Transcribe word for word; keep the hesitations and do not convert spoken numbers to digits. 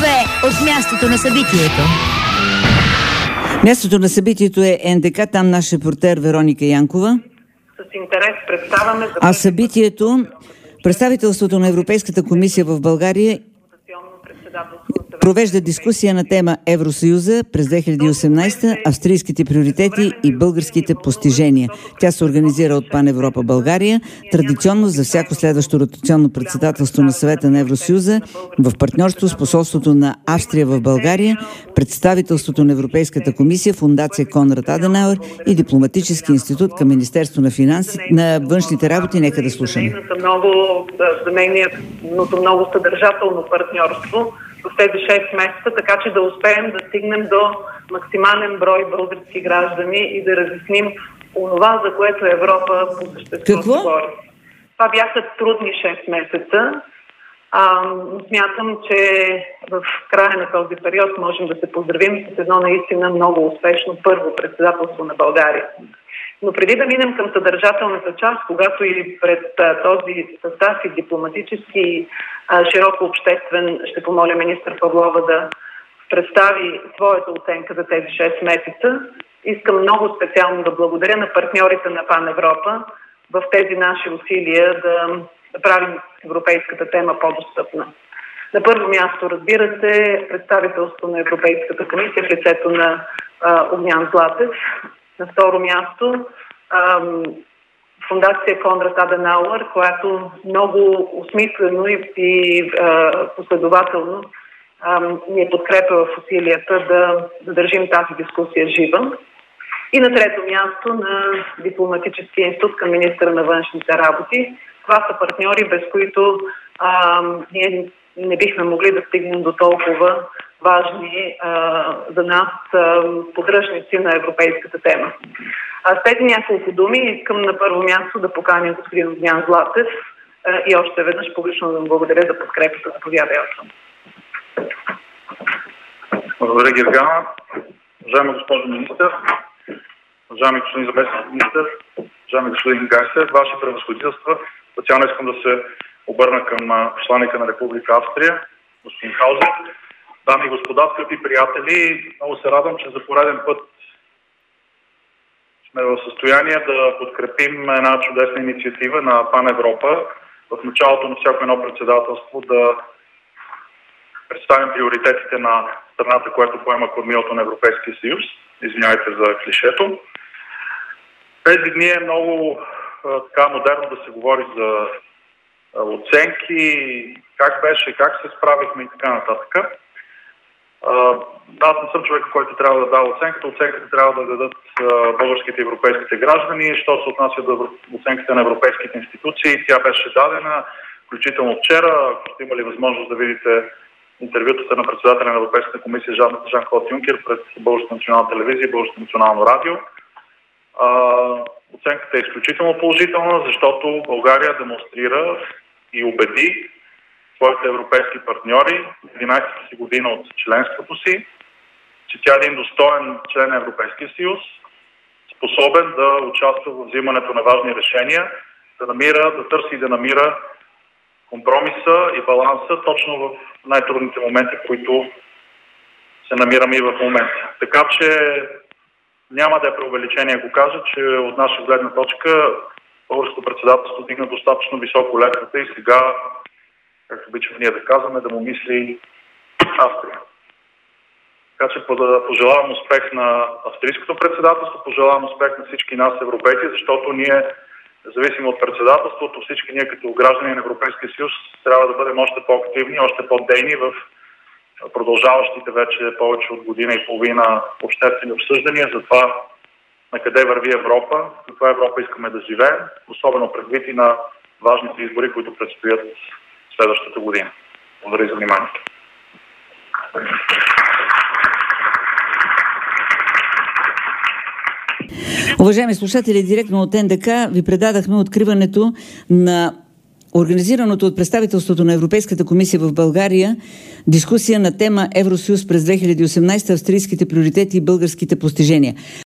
две от мястото на събитието. Мястото на събитието е Ен Де Ка, там наш репортер Вероника Янкова. С интерес представяме... За... А събитието, представителството на Европейската комисия в България провежда дискусия на тема Евросъюза през две хиляди и осемнадесета, австрийските приоритети и българските постижения. Тя се организира от Пан Европа България, традиционно за всяко следващо ротационно председателство на Съвета на Евросъюза, в партньорство с посолството на Австрия в България, представителството на Европейската комисия, фондация Конрад Аденауер и дипломатически институт към Министерство на финанси, на външните работи. Нека да слушаме. Много, за нейното много съдържателно партньорство в тези шест месеца, така че да успеем да стигнем до максимален брой български граждани и да разясним онова, за което Европа по същество говори. Това бяха трудни шест месеца. А, смятам, че в края на този период можем да се поздравим с едно наистина много успешно първо председателство на България. Но преди да минем към съдържателната част, когато и пред а, този състав и дипломатически а, широко обществен, ще помоля министър Павлова да представи своята оценка за тези шест месеца, искам много специално да благодаря на партньорите на Пан Европа в тези наши усилия да, да правим европейската тема по-достъпна. На първо място, разбира се, представителство на Европейската комисия в лицето на а, Огнян Златев. На второ място, ам, фондация Конрад Аденауер, която много осмислено и, и а, последователно ам, ни подкрепя в усилията да задържим тази дискусия жива. И на трето място на дипломатическия институт към министъра на външните работи. Това са партньори, без които ам, ние не бихме могли да стигнем до толкова важни а, за нас а, поддръжници на европейската тема. А с тези няколко думи искам на първо място да поканя господин Огнян Златев а, и още веднъж публично да му благодаря за подкрепата. Заповядай. Благодаря, Гергана. Уважаема госпожо министър, уважаеми господин заместник министър, уважаеми господин Гайсер, ваши превъзходителства, специално искам да се обърна към посланика на Република Австрия, господин Хаузер. Дами и господа, скъпи приятели, много се радвам, че за пореден път сме в състояние да подкрепим една чудесна инициатива на Пан Европа в началото на всяко едно председателство да представим приоритетите на страната, която поема кормилото на Европейския съюз. Извинявайте за клишето. Тези дни е много така модерно да се говори за оценки, как беше, как се справихме и така нататък. Аз не съм човек, който трябва да дава оценката. Оценката трябва да дадат българските и европейските граждани. Що се отнася до оценката на европейските институции, тя беше дадена, включително вчера. Ако сте имали възможност да видите интервютата на председателя на Европейската комисия Жан, Жан-Клод Юнкер пред Българската национална телевизия и Българското национално радио. Оценката е изключително положителна, защото България демонстрира и убеди своите европейски партньори в единадесетата си година от членството си, че тя е един достоен член на Европейския съюз, способен да участва в взимането на важни решения, да намира, да търси и да намира компромиса и баланса точно в най-трудните моменти, в които се намираме и в момента. Така че няма да е преувеличение, ако кажа, че от наша гледна точка българското председателство дигна достатъчно високо летвата и сега, както обичаме ние да казваме, да му мисли Австрия. Така че пожелавам успех на австрийското председателство, пожелавам успех на всички нас, европейци, защото ние, независимо от председателството, всички ние като граждани на Европейския съюз трябва да бъдем още по-активни, още по-дейни в продължаващите вече повече от година и половина обществени обсъждания за това на къде върви Европа, каква Европа искаме да живеем, особено предвид и на важните избори, които предстоят следващата година. Благодаря за вниманието. Уважаеми слушатели, директно от Ен Де Ка ви предадахме откриването на организираното от представителството на Европейската комисия в България дискусия на тема Евросъюз през две хиляди и осемнадесета, австрийските приоритети и българските постижения.